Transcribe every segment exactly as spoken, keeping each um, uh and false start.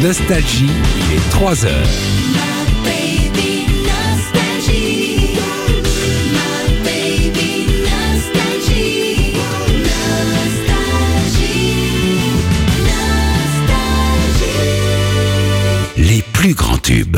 Nostalgie, il est trois heures. Les plus grands tubes.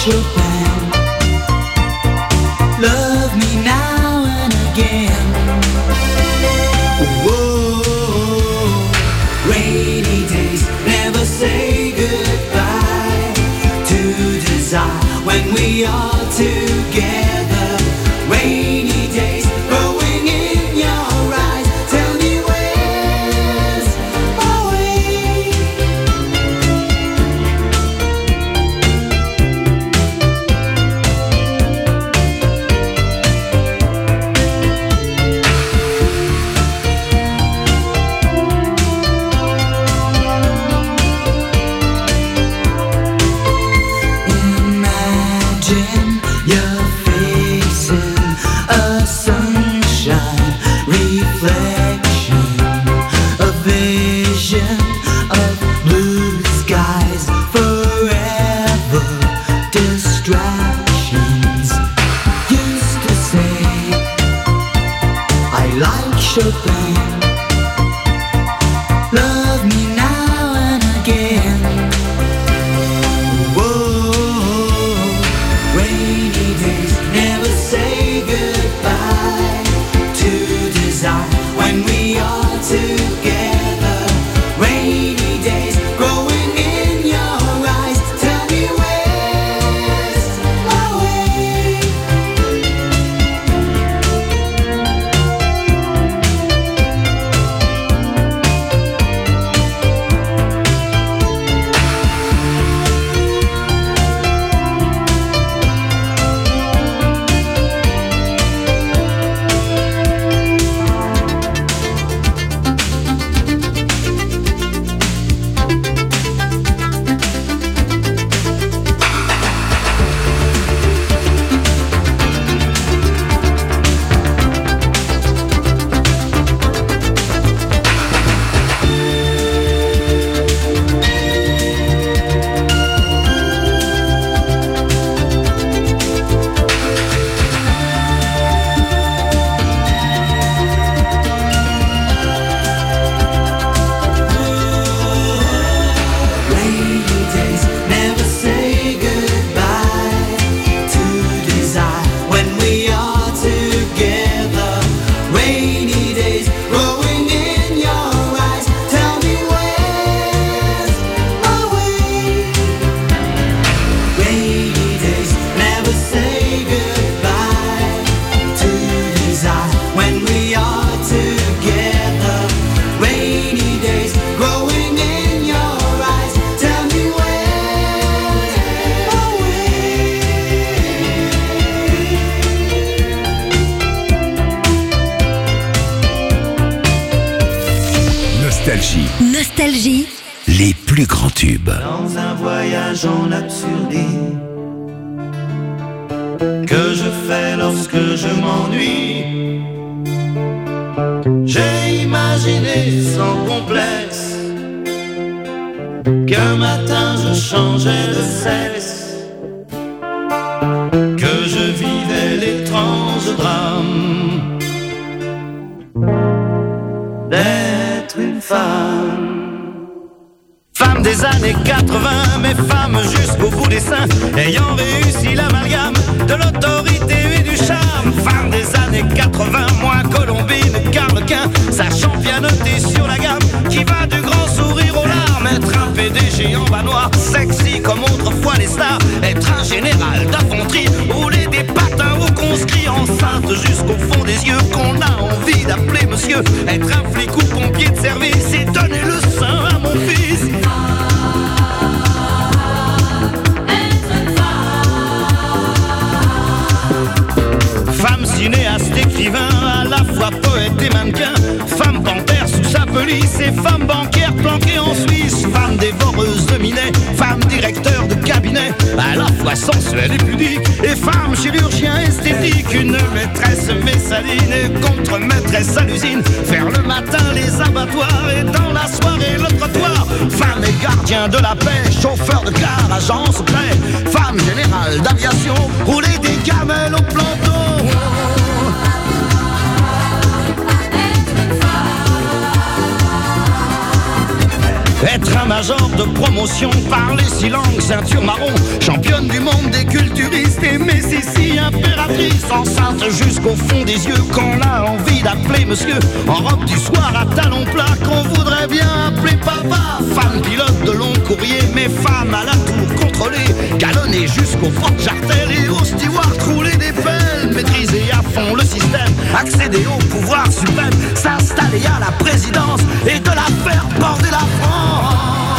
Chopin. Love me now and again. Whoa, rainy days never say goodbye to desire when we are together. Rainy days growing in your eyes. Tell me where's my way? Imagine you're facing a sunshine reflection, a vision of blue skies, forever distractions. Used to say I like Chopin. Love me now and again. Whoa, rainy days never say goodbye to desire when we are together. Rainy days growing in your eyes. Tell me where's my way? Rainy days never say goodbye to desire when we are together. Rainy days growing in your eyes. Tell me where's my way? Rainy days never say goodbye to desire when we are together. Rainy days growing in your eyes. Tell me where's my way? Nostalgie, Nostalgie, les plus grands tubes. Dans un voyage en absurdie que je fais lorsque je m'ennuie, j'ai imaginé sans complexe qu'un matin je changeais de sexe, que je vivais l'étrange drame d'être une femme. Femme des années quatre-vingts, mais femme jusqu'au bout des seins, ayant réussi l'amalgame de l'autorité et du charme. Femme des années quatre-vingts, moins Colombine, Carlequin, sachant pianoter sur la gamme, qui va du grand sourire aux larmes. Être un P D G en bas noir, sexy comme autrefois les stars. Être un général d'infanterie, rouler des patins au conscrit, enceinte jusqu'au fond des yeux, qu'on a envie d'appeler monsieur. Être un flic ou pompier de service et donner le sein à mon fils. Femme cinéaste, écrivain, à la fois poète et mannequin. Femme panthère sous sa pelisse et femme bancaire planquée en Suisse. Femme dévoreuse de minet, femme directeur de cabinet, à la fois sensuelle et pudique. Et femme chirurgien esthétique, une maîtresse messaline et contre-maîtresse à l'usine. Faire le matin les abattoirs et dans la soirée le trottoir. Femme et gardien de la paix, chauffeur de car, agent secret. Femme générale d'aviation, rouler des camels au planton. Être un État-major de promotion par les six langues, ceinture marron, championne du monde des culturistes et Messissi, impératrice, enceinte jusqu'au fond des yeux, qu'on a envie d'appeler monsieur, en robe du soir à talons plats, qu'on voudrait bien appeler papa. Femme pilote de long courrier, mais femme à la tour contrôlée, galonnée jusqu'au porte-jartel et au steward rouler des pelles, maîtriser à fond le système, accéder au pouvoir suprême, s'installer à la présidence et de la faire border la France.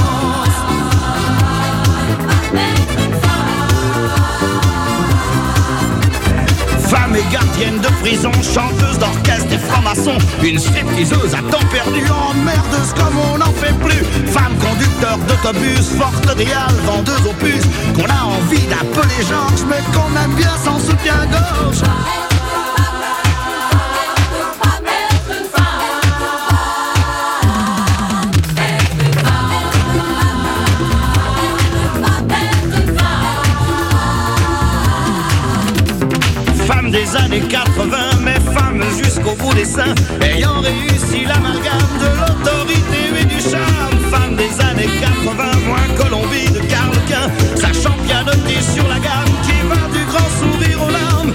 Femme et gardienne de prison, chanteuse d'orchestre et franc-maçon, une stripteaseuse à temps perdu, emmerdeuse comme on n'en fait plus. Femme conducteur d'autobus, forte réale, vendeuse aux puces, qu'on a envie d'appeler Georges, mais qu'on aime bien sans soutien-gorge. Des années quatre-vingts, mais femme jusqu'au bout des seins, ayant réussi l'amalgame de l'autorité et du charme. Femme des années quatre-vingts, moins Colombie de Karl Quint, sachant pianoter sur la gamme qui va du grand sourire aux larmes.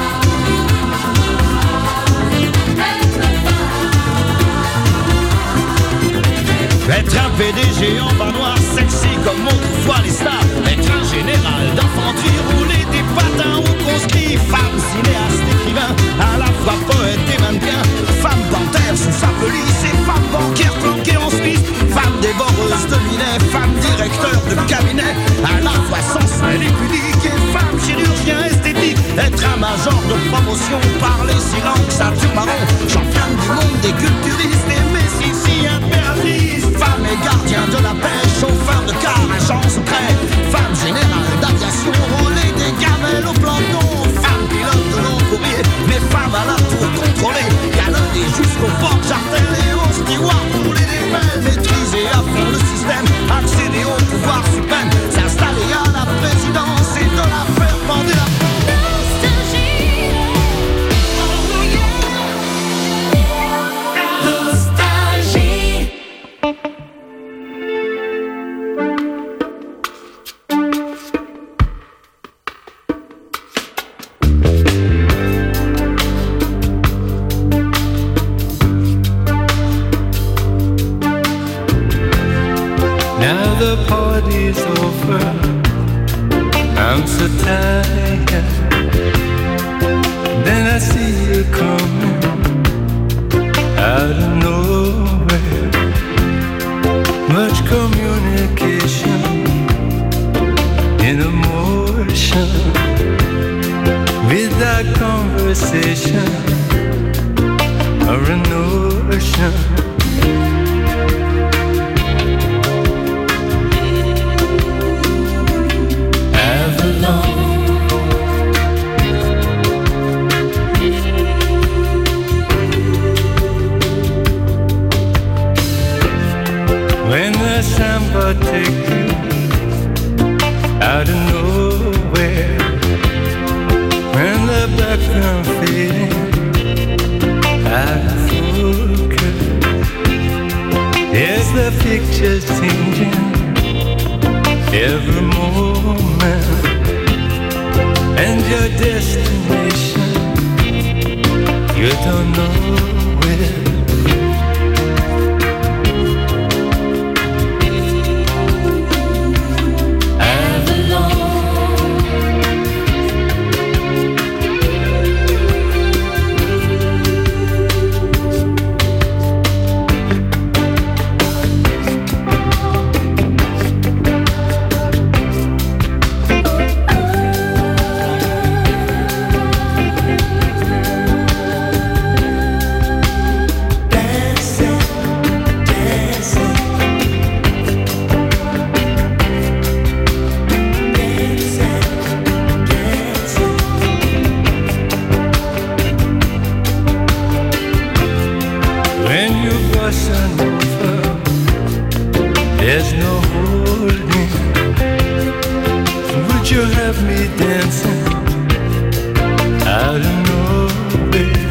Être un P D G en bas noir, sexy comme autrefois les stars. Être un général d'infanterie, rouler des patins ou conscrits. Femme cinéaste, écrivain, à la fois poète et mannequin. Femme panthère sous sa pelisse et femme banquière planquée en Suisse. Femme dévoreuse de minet, femme directeur de cabinet, à la fois sensuelle et pudique et femme chirurgien esthétique. Être un major de promotion, parler six langues, ceinture marron, championne du monde des culturistes et Messissi, impératrice. Femme et gardien de la paix, chauffeur de car, agent secret. Femme générale d'aviation, rouler des gamelles au plancton. Femme pilote de long courrier, mais femme à la tour contrôlée, galonnée jusqu'au porte-jartel et au steward rouler des pelles, maîtriser à fond le système, accéder au pouvoir suprême, s'installer à la présidence et de la faire bander la France. I'm so tired. Then I see you coming out of nowhere. Much communication in emotion, without conversation or a notion. When the samba take you out of nowhere, when the background fading out of focus, yes, the picture's changing every moment, and your destination, you don't know where. There's no holding. Would you have me dancing out of nowhere?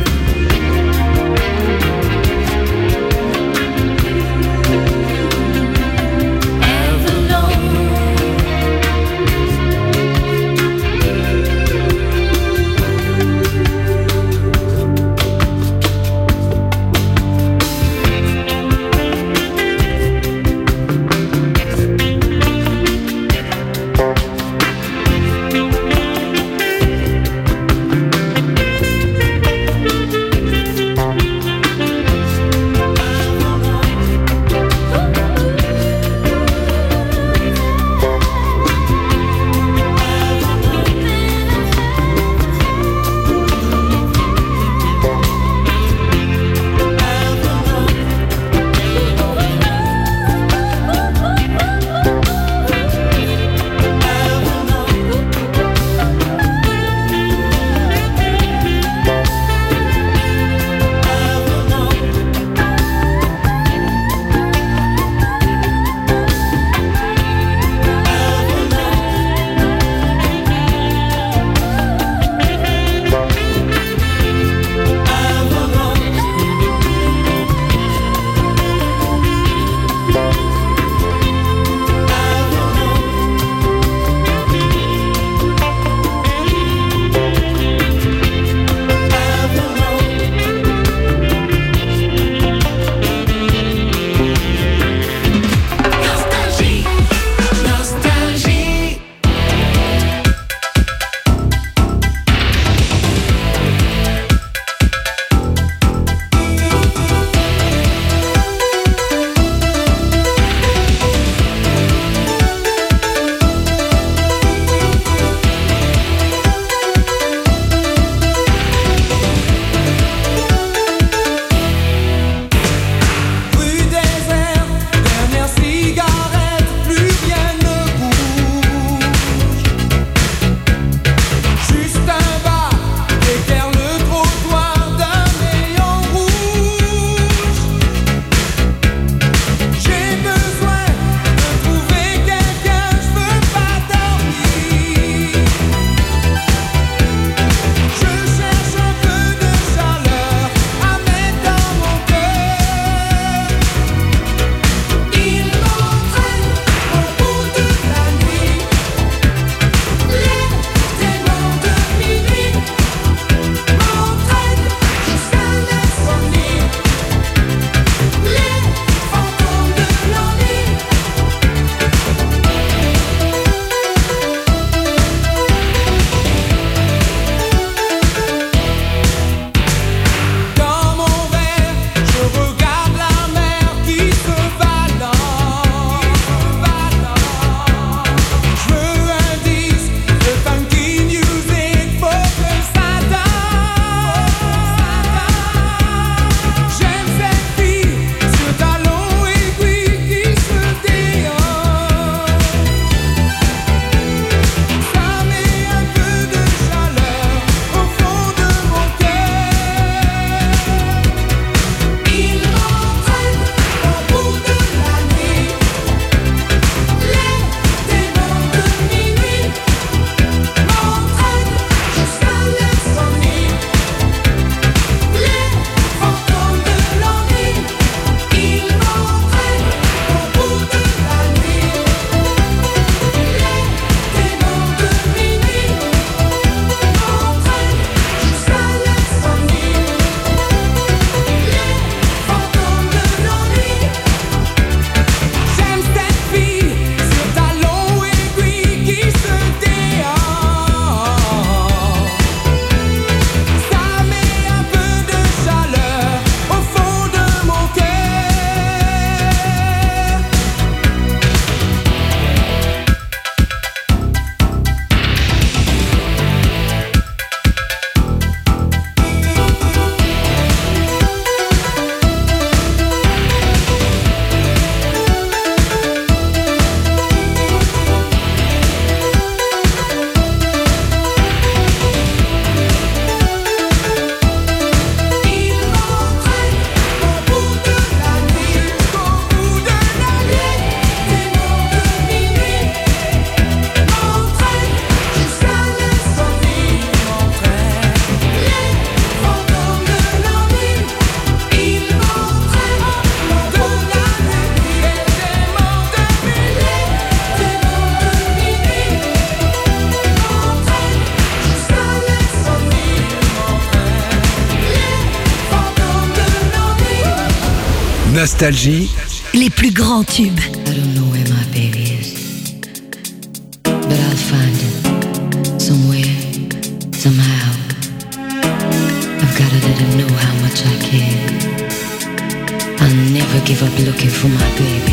Nostalgie, les plus grands tubes. I don't know where my baby is, but I'll find him somewhere, somehow. I've gotta let him know how much I care. I'll never give up looking for my baby.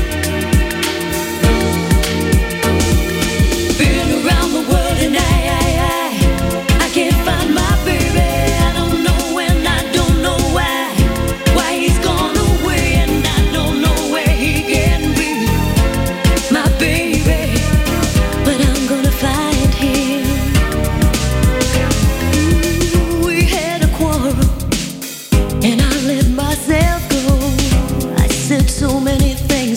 Been around the world and I, I, I, I can't find my baby. I don't know when, I don't know why, why he's gone away, and I don't know where he can be, my baby. But I'm gonna find him. Ooh, we had a quarrel, and I let myself go. I said so many things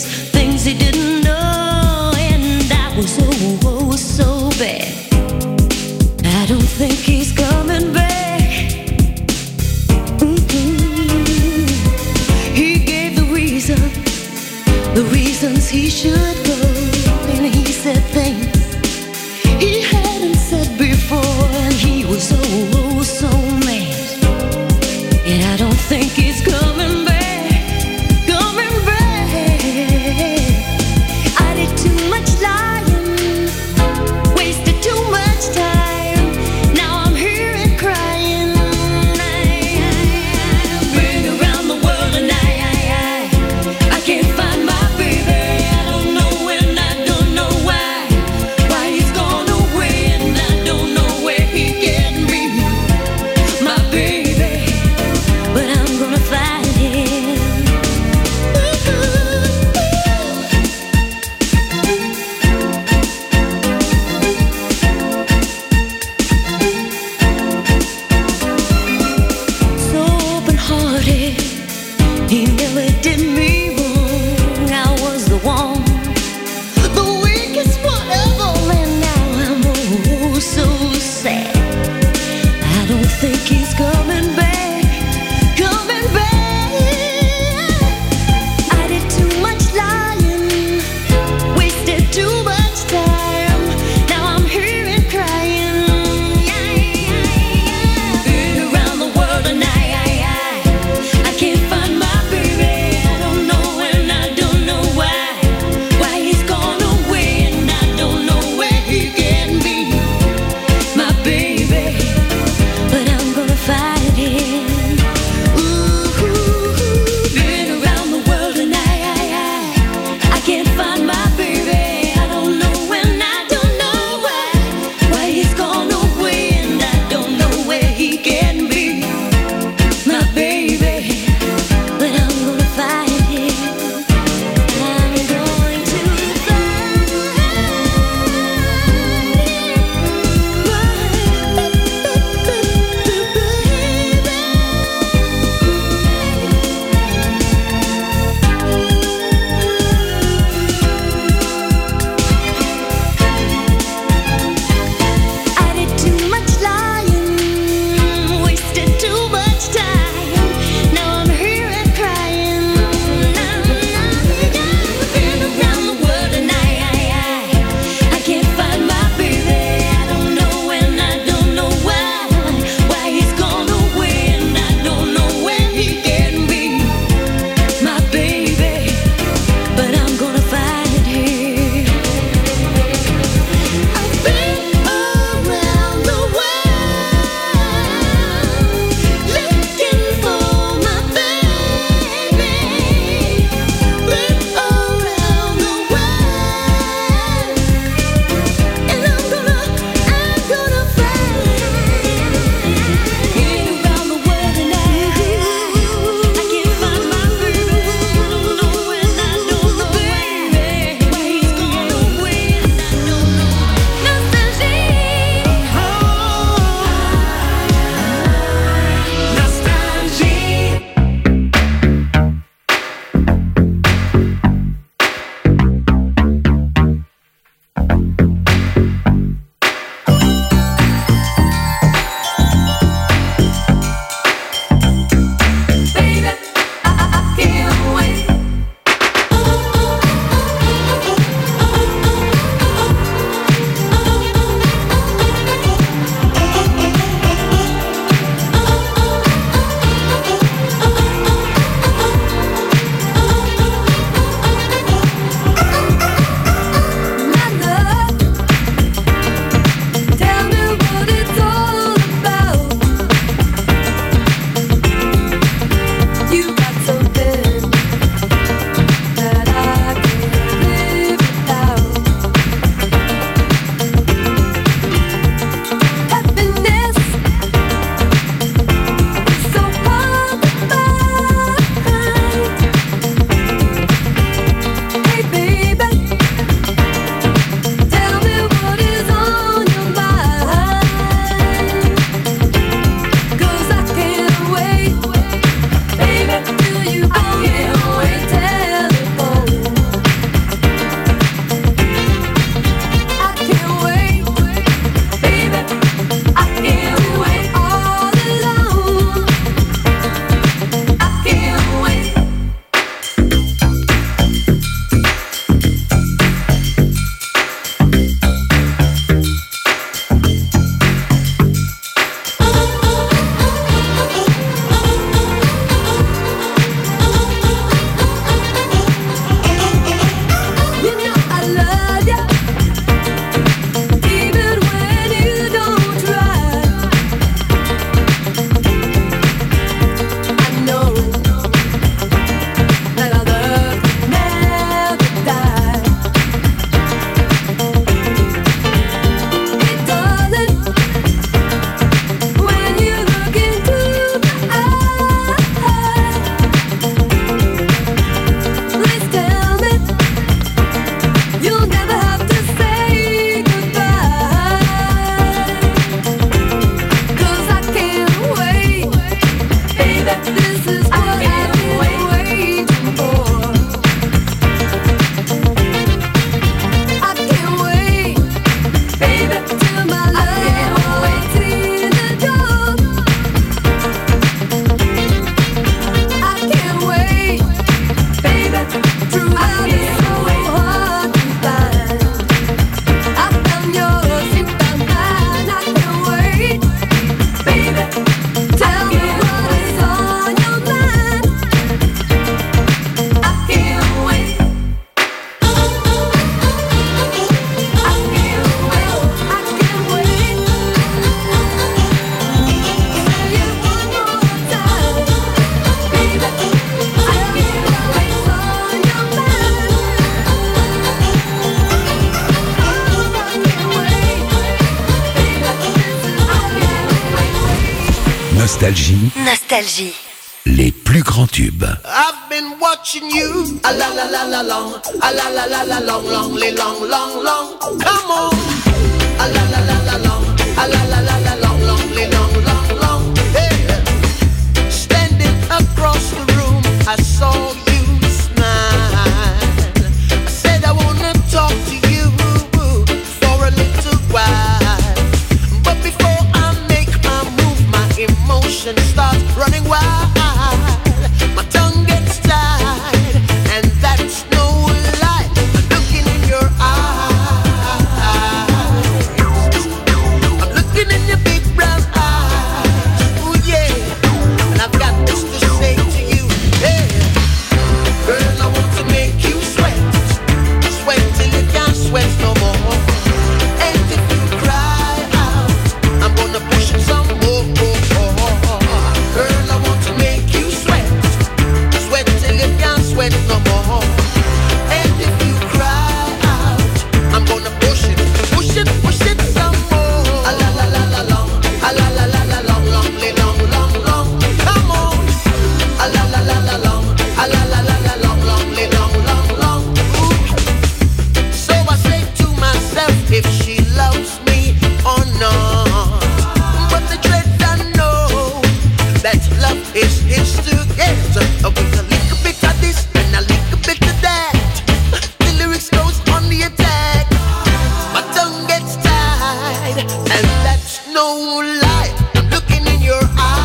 Nostalgie. Nostalgie. Les plus grands tubes. I've been watching you, a la la la la long, a la la la la long, long, long, long, long. Come on, a la la la la long, a la la la la long, long, long, long, long. Hey, standing across the room, I saw you smile. I said I wanna talk to you for a little while, but before I make my move, my emotions start running wild. My tongue gets tied, and that's no lie. I'm looking in your eyes. I'm looking in your big brown eyes. Ooh yeah, and I've got this to say to you. Hey, girl, I want to make you sweat, sweat till you can't sweat no more. And if you cry out, I'm gonna push it some more. Girl, I want to make you sweat, sweat till you can't sweat no more. And if you cry out, I'm gonna push it, push it, push it some more. A la la la la long, a la la la la long, long, long, long, long. Come on, a la la la la long, a la la la la long, long, long, long, long. Ooh. So I say to myself, if she loves me or not, but the dread I know that love is his to get. With a little bit of this and a little bit of that, the lyrics goes on the attack. My tongue gets tied, and that's no lie. I'm looking in your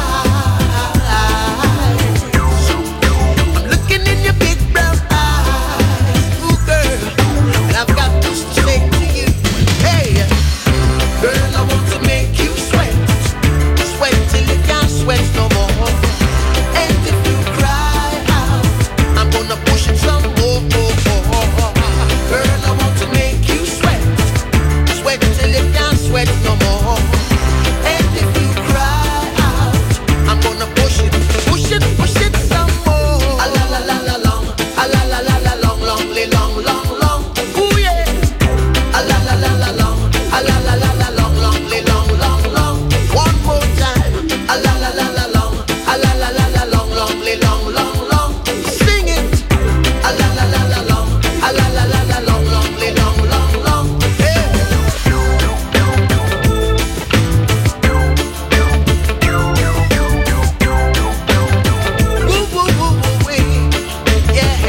eyes. I'm looking in your big brown eyes. Ooh, girl, and I've got this to say to you. Hey, girl, I want to make you sweat, sweat till you can't sweat no more. And if you cry out, I'm gonna push it some more. Girl, I want to make you sweat, sweat till you can't sweat no more. And if you cry out, I'm gonna push it, push it, push it some more. A la la la la long, a la la la la long, long, long, long, long. Ooh yeah. A la la la la long, a la la la la long, long, long, long, long. One more time. A la la la la long, a la la la la long, long, long, long, long. Sing it. A la la la la long, a la la la la long, long, long, long, long. Yeah. Woo woo woo woo wee. Yeah.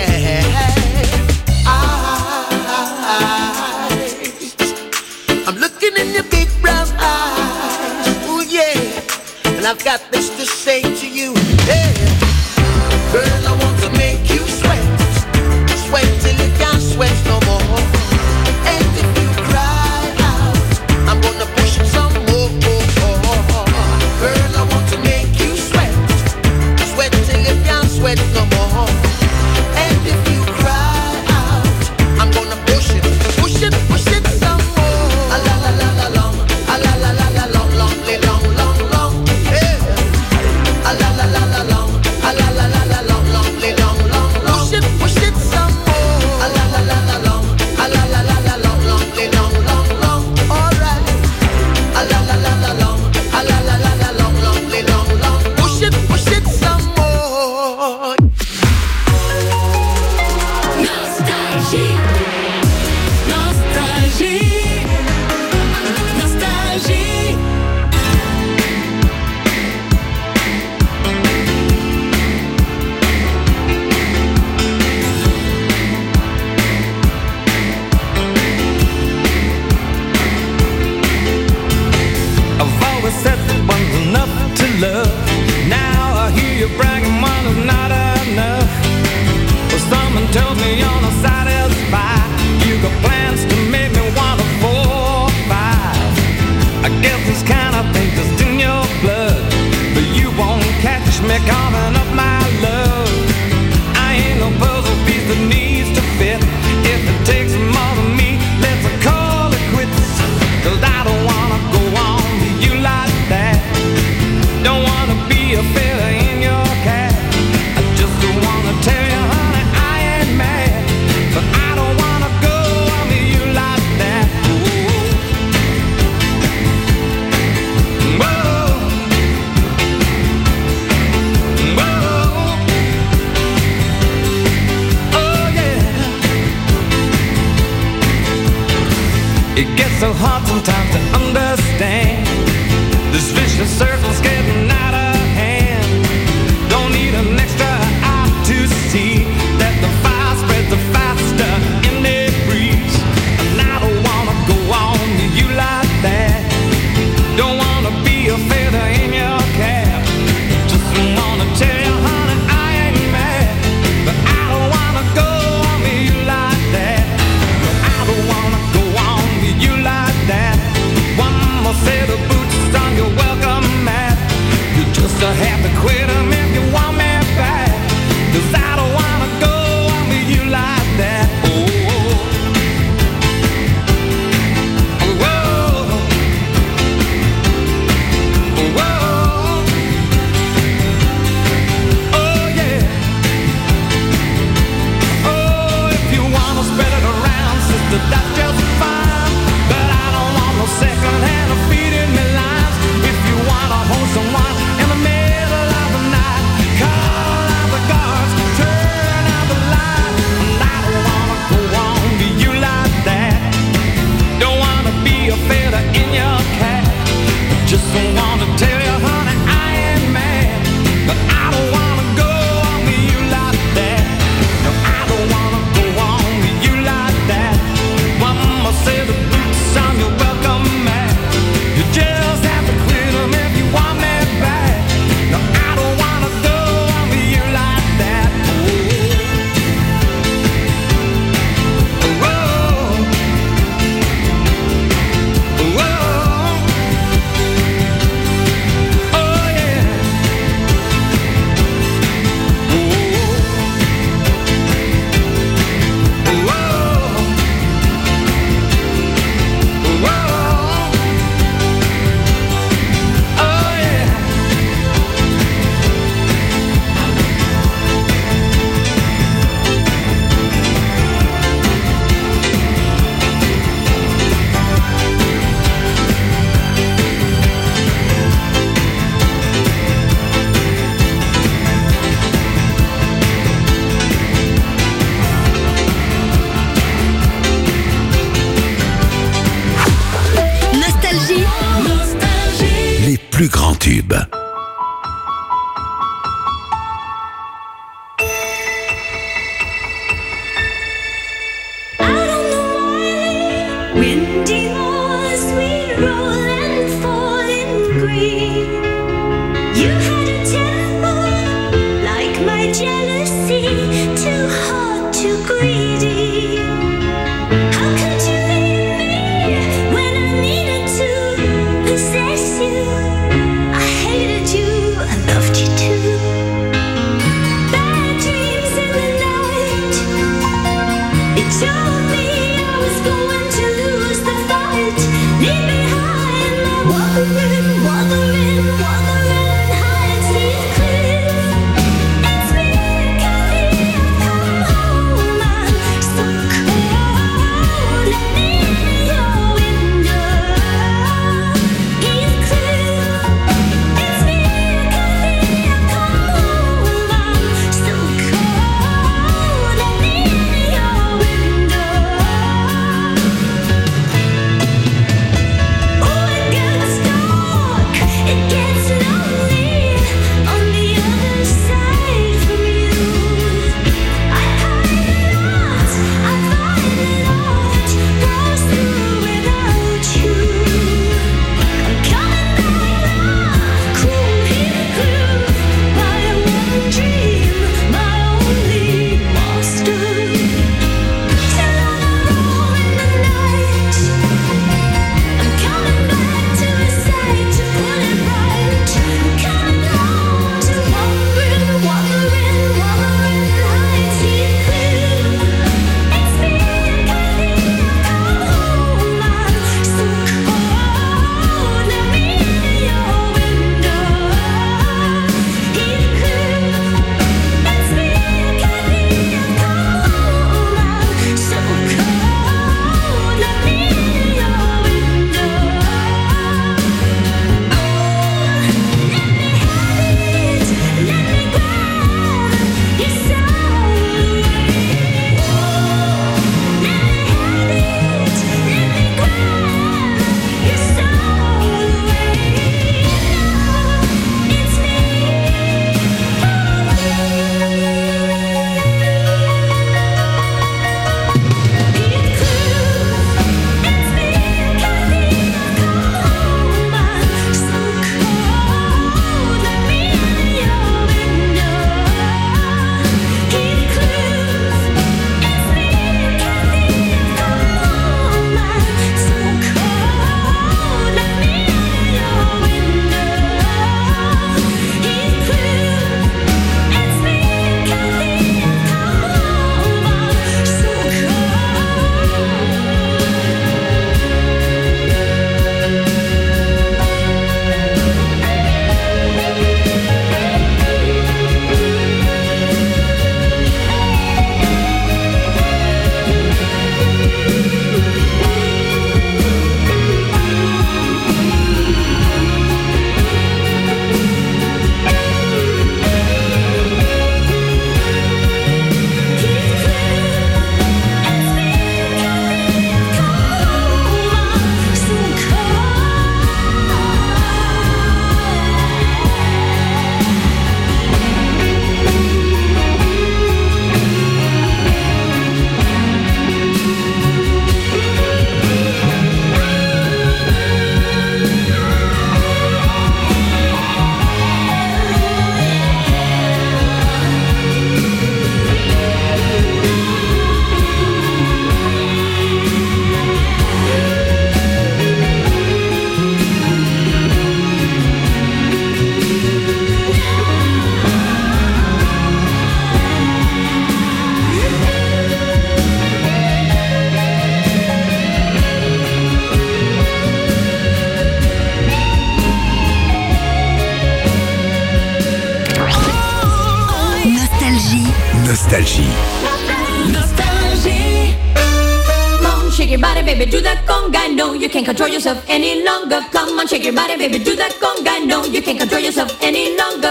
Eyes. I'm looking in your big brown eyes. Ooh yeah, and I've got this to say to you. Yeah, girl, I want to make you sweat, sweat till you can't sweat no more. And if you cry out, I'm gonna push it some more. Girl, I want to make you sweat, sweat till you can't sweat no more. And if you cry out, I'm gonna push it, push it, push it some more. A la la la la long, a la la la la long, long, long, long, long. Yeah. A la la la la long, a la la la la long, long, long, long, long. Push it, push it some more. A la la la la long, a la la la la long, long, long, long, long. All right. A la la la la long, a la la la la long, long, long, long. Push it, push it some more. Nostalgie, nostalgie, nostalgie. I've always said that one's enough to love. Now I hear you bragging one is not enough. Well, someone tells me you're not satisfied. You got plans to make me want a four or five. I guess this kind of thing just in your blood, but you won't catch me coming up my love. I ain't no puzzle piece that needs to fit. If it takes more than me, let's call it quits. 'Cause I don't wanna go on with you like that. Don't wanna be a feather in your cap. I just wanna tell you, honey, I ain't mad, but I don't wanna go on with you like that. Ooh. Whoa. so hard sometimes to understand. This vicious circle's getting out of hand. Don't need an extra eye to see that the fire spreads the faster in the breeze. And I don't wanna go on to you like that. Don't wanna be a feather in your cap. Just wanna tell you, honey, I ain't mad, but I don't wanna go on to you like that. No, I don't wanna go on to you like that. One more set of boots on your welcome mat. You just have to quit 'em if you want me back. 'Cause I don't wanna go on to you like that. Oh, oh, oh, oh, yeah. Oh, if you wanna spread it around, sister, that's just fine. But I don't want no second hand of feeding me lines. If you wanna hold someone in the middle of the night, call out the guards, turn out the light. And I don't wanna go on to you like that. Don't wanna be a feather in your cap. Just wanna tell you, honey, I ain't mad, but I don't wanna go on to you like that. No, I don't wanna go on to you like that. One more set of boots on your welcome mat. You just have to quit 'em if you want me back. No, I don't wanna go on to you like that. Oh, oh, oh, oh, yeah. Oh, oh, oh, oh, yeah. Nostalgie, Les plus grands tubes. Out on the wide, windy moors, we roll and fall in green. You had a temper like my jealousy, too hot, too greedy. How could you leave me when I needed to possess you? I hated you, I loved you too. Bad dreams in the night. It told me I was going to lose the fight. Leave behind my wuthering, wuthering, wuthering heights. These cliffs. It's me, Kathy. I've come home. I'm so cold. Let me in your window. These cliffs. It's me, Kathy. I've come home. I'm so cold. Let me in your window. Oh, it gets dark. Nostalgie. Nostalgie. Come on, shake your body, baby, do that conga. No, you can't control yourself any longer. Come on, shake your body, baby, do that conga. No, you can't control yourself any longer.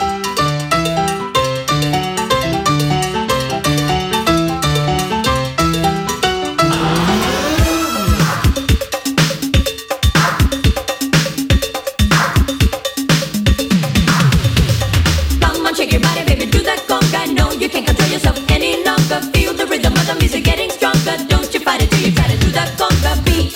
Shake your body, baby, do that conga. No, you can't control yourself any longer. Feel the rhythm of the music getting stronger. Don't you fight it till you try to do that conga beat.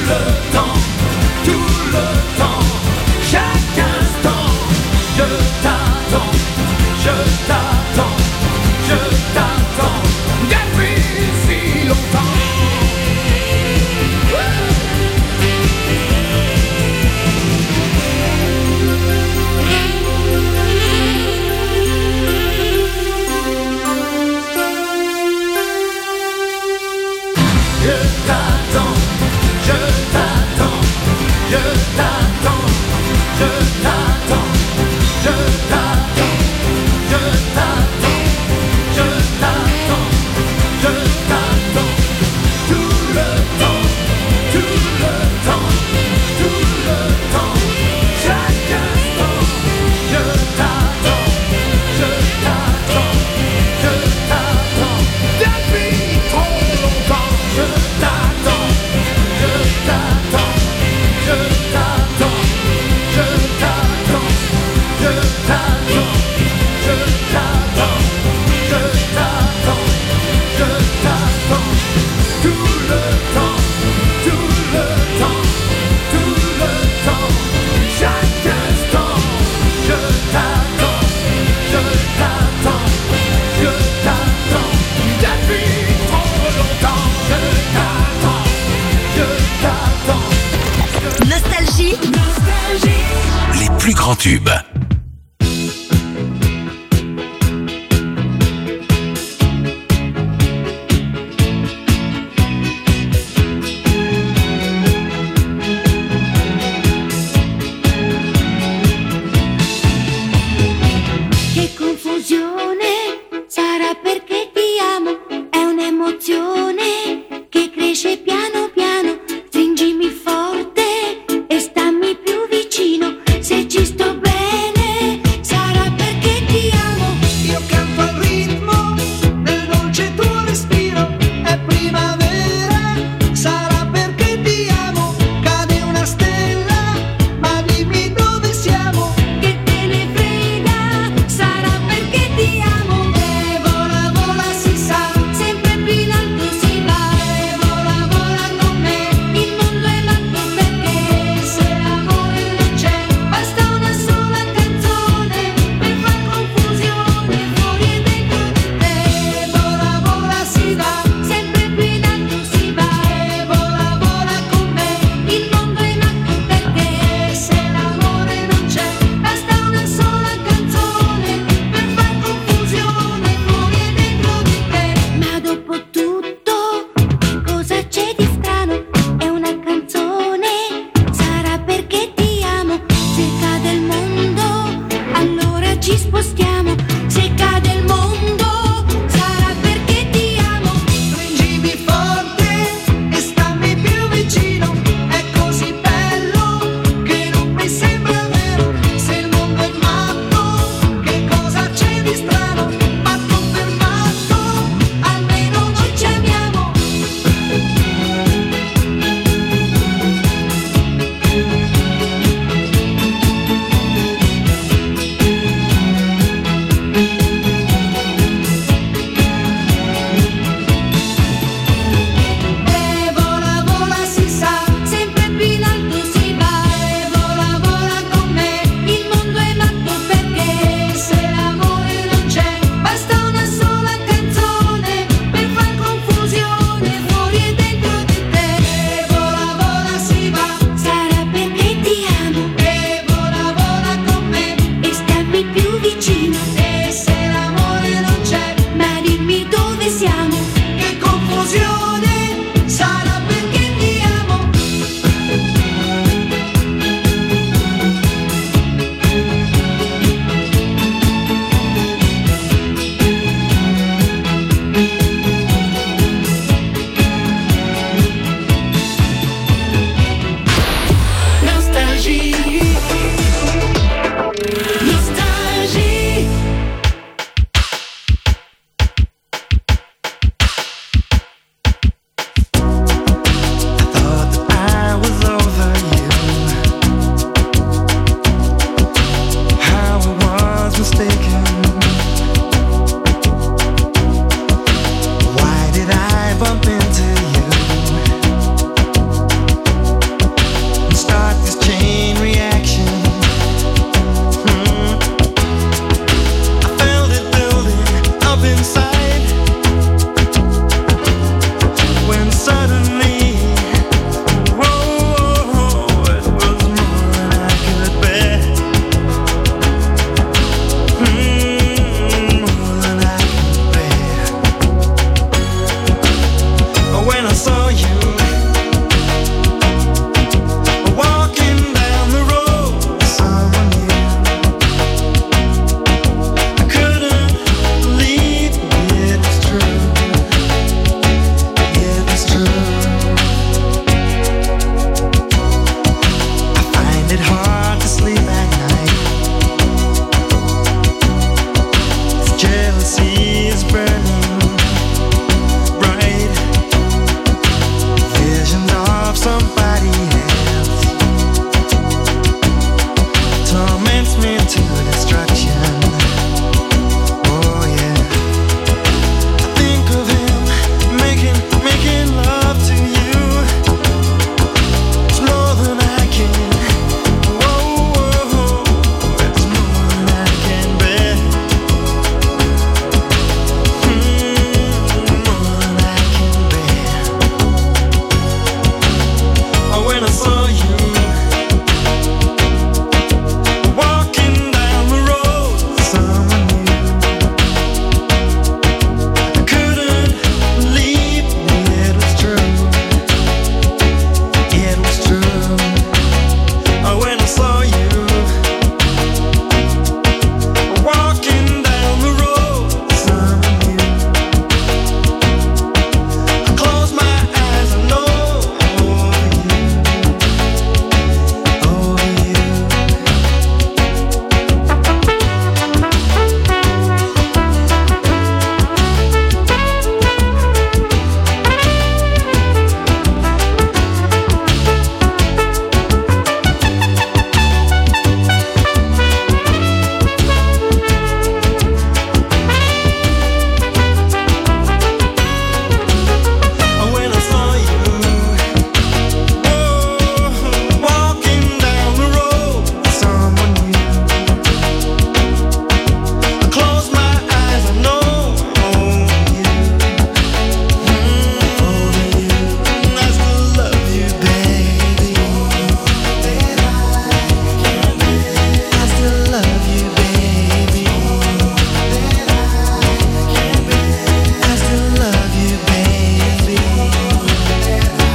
le temps, tout le temps, chaque instant, je t'attends, je t'attends, je t'attends, depuis si longtemps. Je t'attends, je t'attends, je t'attends, je t'attends, je t'attends, je t'attends, je t'attends, je t'attends, tout le temps, tout le temps, tout le temps, chaque instant, je t'attends, je t'attends, je t'attends, depuis trop longtemps, je t'attends, je t'attends, je t'attends, je t'attends, je t'attends, je t'attends, je t'attends, je t'attends, tout le temps, tout le temps, tout le temps, chaque instant, je t'attends, je t'attends, je t'attends, depuis trop longtemps, je t'attends, je t'attends. Nostalgie, Nostalgie. Les plus grands tubes. Che confusione, sarà perché ti amo, è un'emozione che cresce piano piano, stringimi forte e stammi più vicino, se ci sto bene. you.